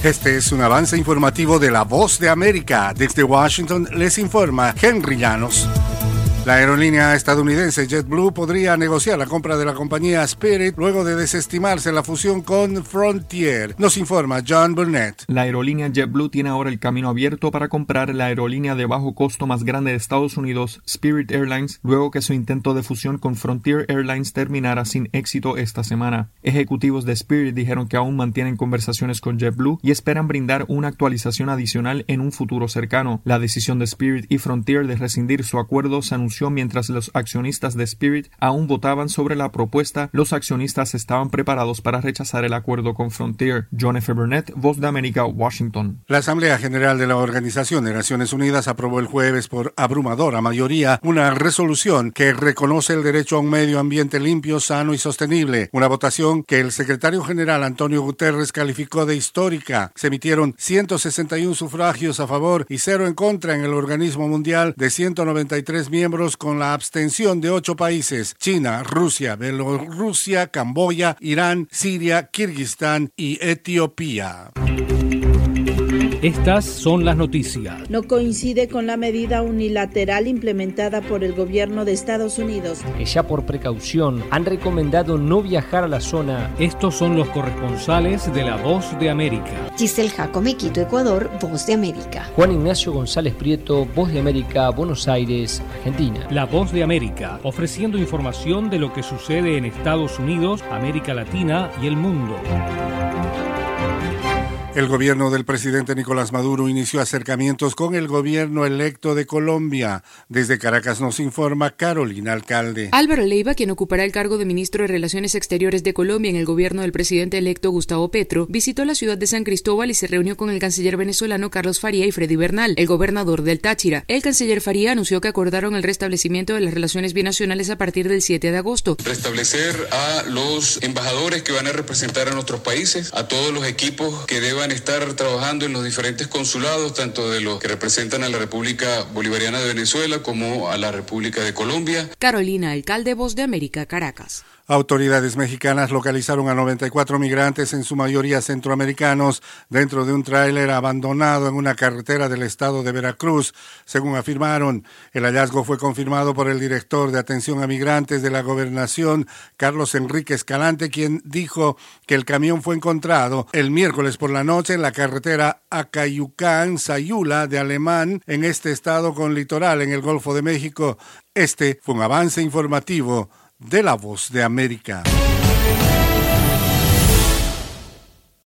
Este es un avance informativo de La Voz de América. Desde Washington les informa Henry Llanos. La aerolínea estadounidense JetBlue podría negociar la compra de la compañía Spirit luego de desestimarse la fusión con Frontier. Nos informa John Burnett. La aerolínea JetBlue tiene ahora el camino abierto para comprar la aerolínea de bajo costo más grande de Estados Unidos, Spirit Airlines, luego que su intento de fusión con Frontier Airlines terminara sin éxito esta semana. Ejecutivos de Spirit dijeron que aún mantienen conversaciones con JetBlue y esperan brindar una actualización adicional en un futuro cercano. La decisión de Spirit y Frontier de rescindir su acuerdo se anunció mientras los accionistas de Spirit aún votaban sobre la propuesta. Los accionistas estaban preparados para rechazar el acuerdo con Frontier. John F. Burnett, Voz de América, Washington. La Asamblea General de la Organización de Naciones Unidas aprobó el jueves por abrumadora mayoría una resolución que reconoce el derecho a un medio ambiente limpio, sano y sostenible. Una votación que el secretario general Antonio Guterres calificó de histórica. Se emitieron 161 sufragios a favor y 0 en contra en el organismo mundial de 193 miembros, con la abstención de 8 países: China, Rusia, Bielorrusia, Camboya, Irán, Siria, Kirguistán y Etiopía. Estas son las noticias. No coincide con la medida unilateral implementada por el gobierno de Estados Unidos, que ya por precaución han recomendado no viajar a la zona. Estos son los corresponsales de La Voz de América. Giselle Jacome, Quito, Ecuador, Voz de América. Juan Ignacio González Prieto, Voz de América, Buenos Aires, Argentina. La Voz de América, ofreciendo información de lo que sucede en Estados Unidos, América Latina y el mundo. El gobierno del presidente Nicolás Maduro inició acercamientos con el gobierno electo de Colombia. Desde Caracas nos informa Carolina Alcalde. Álvaro Leiva, quien ocupará el cargo de ministro de Relaciones Exteriores de Colombia en el gobierno del presidente electo Gustavo Petro, visitó la ciudad de San Cristóbal y se reunió con el canciller venezolano Carlos Faría y Freddy Bernal, el gobernador del Táchira. El canciller Faría anunció que acordaron el restablecimiento de las relaciones binacionales a partir del 7 de agosto. Restablecer a los embajadores que van a representar a nuestros países, a todos los equipos que deban estar trabajando en los diferentes consulados, tanto de los que representan a la República Bolivariana de Venezuela como a la República de Colombia. Carolina Alcalde, Voz de América, Caracas. Autoridades mexicanas localizaron a 94 migrantes, en su mayoría centroamericanos, dentro de un tráiler abandonado en una carretera del estado de Veracruz, según afirmaron. El hallazgo fue confirmado por el director de atención a migrantes de la gobernación, Carlos Enrique Escalante, quien dijo que el camión fue encontrado el miércoles por la noche en la carretera Acayucán-Sayula de Alemán, en este estado con litoral en el Golfo de México. Este fue un avance informativo de La Voz de América.